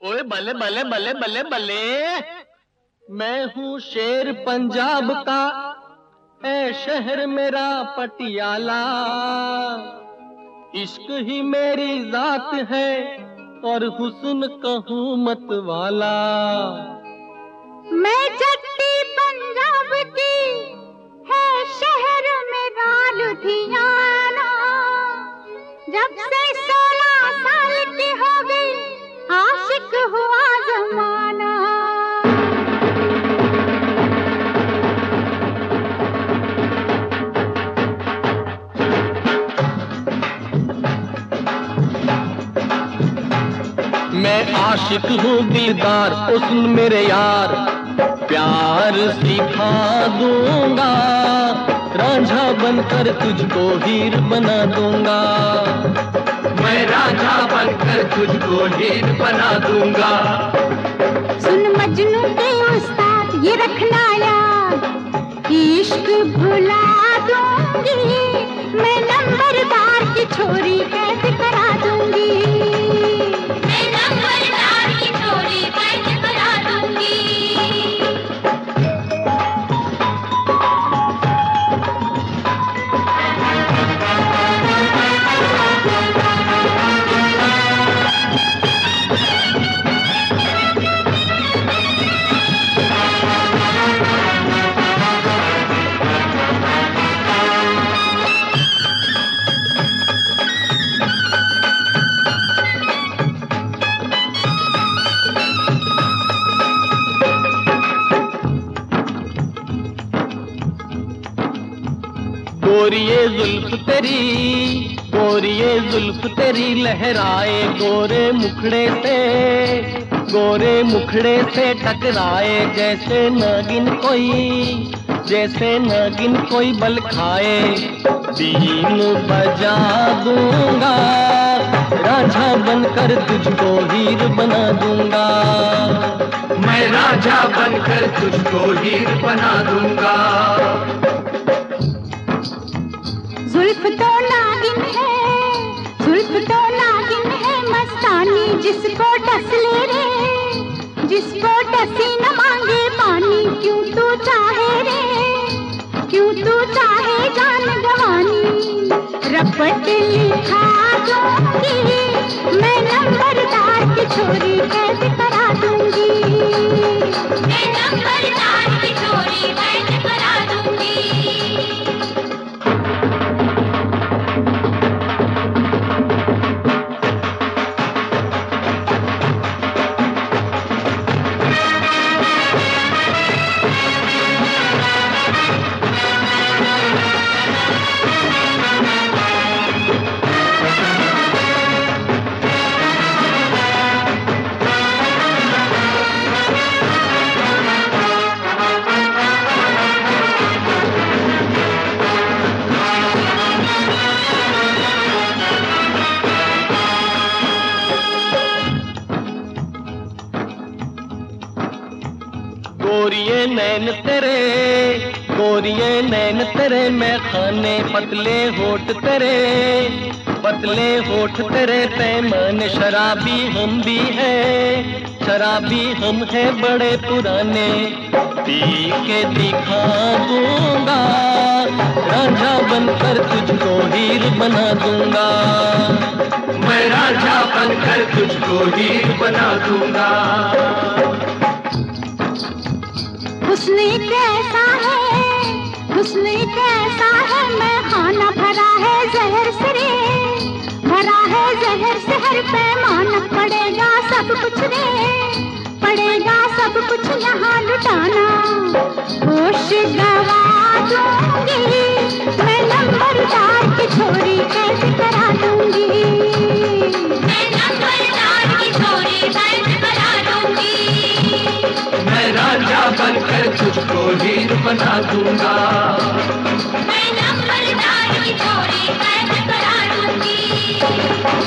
ओए बल्ले बल्ले बल्ले बल्ले बल्ले, मैं हूँ शेर पंजाब का, ऐ शहर मेरा पटियाला। इश्क ही मेरी जात है और हुस्न कहूँ मत वाला। मैं जट्टी पंजाब की, है शहर मेरा लुधियाना। जब से 16 साल की हो गई, आशिक हुआ जमाना। मैं आशिक हूँ दिलदार, ओ सुन मेरे यार, प्यार सिखा दूंगा। रांझा बनकर तुझको हीर बना दूंगा। मैं रांझा बनकर तुझको हीर बना दूंगा। सुन मजनू के उस्ताद ये रखना याद, इश्क भुला दूंगी। मैं नंबरदार की छोरी कैद करा दूंगी। मैं नंबरदार की छोरी कैद करा दूंगी। गोरिये जुल्फ तेरी, गोरिये जुल्फ तेरी लहराए गोरे मुखड़े से, गोरे मुखड़े से टकराए जैसे नागिन कोई, जैसे नागिन कोई बल खाए। बीन बजा दूंगा, रांझा बनकर तुझको हीर बना दूंगा। मैं रांझा बनकर तुझको हीर बना दूंगा। जुल्फ तो नागिन है, जुल्फ तो नागिन है मस्तानी। जिसको डस ले रे, जिसको डसी न मांगे पानी। क्यों तू चाहे रे, क्यों तू चाहे जान गवानी। रपट लिखा दूंगी, मैं नंबरदार की छोरी कैद करा दूंगी। मैं नंबरदार की छोरी कैद करा दूंगी। गोरिये नैन तेरे, गोरिये नैन तेरे, मैं खाने पतले होठ तेरे, पतले होठ तेरे। पैमाने शराबी हम भी हैं, शराबी हम हैं बड़े पुराने। पी के दिखा दूंगा, रांझा बनकर तुझको हीर बना दूंगा। मैं रांझा बनकर तुझको हीर बना दूंगा। हुस्न कैसा है, हुस्न कैसा है, मैं खाना भरा है जहर से रे, भरा है जहर से। हर पैमाना पड़ेगा सब कुछ रे, पड़ेगा सब कुछ यहाँ लुटाना। होश गवा दूंगी, मैं नंबरदार की छोरी कैद करा दूंगी। मैं नंबरदार की छोरी कैद करा दूंगी। मैं रांझा बनकर तुझको हीर बना दूंगा। मैं नंबरदार की छोरी कैद करा दूंगी।